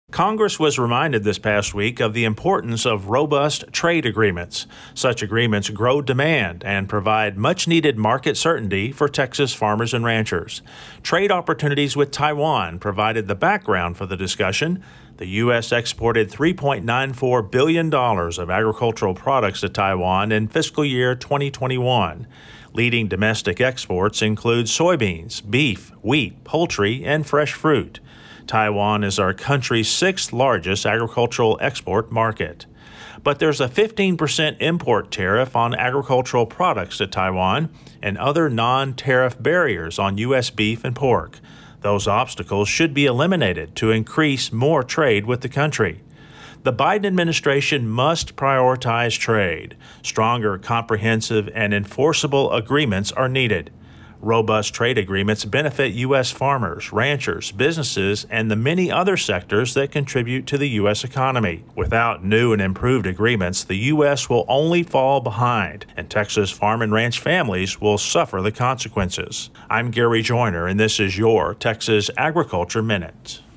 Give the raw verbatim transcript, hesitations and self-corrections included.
Congress was reminded this past week of the importance of robust trade agreements. Such agreements grow demand and provide much-needed market certainty for Texas farmers and ranchers. Trade opportunities with Taiwan provided the background for the discussion. The U S exported three point nine four billion dollars of agricultural products to Taiwan in fiscal year twenty twenty-one. Leading domestic exports include soybeans, beef, wheat, poultry, and fresh fruit. Taiwan is our country's sixth largest agricultural export market. But there's a fifteen percent import tariff on agricultural products to Taiwan and other non-tariff barriers on U S beef and pork. Those obstacles should be eliminated to increase more trade with the country. The Biden administration must prioritize trade. Stronger, comprehensive, and enforceable agreements are needed. Robust trade agreements benefit U S farmers, ranchers, businesses, and the many other sectors that contribute to the U S economy. Without new and improved agreements, the U S will only fall behind, and Texas farm and ranch families will suffer the consequences. I'm Gary Joyner, and this is your Texas Agriculture Minute.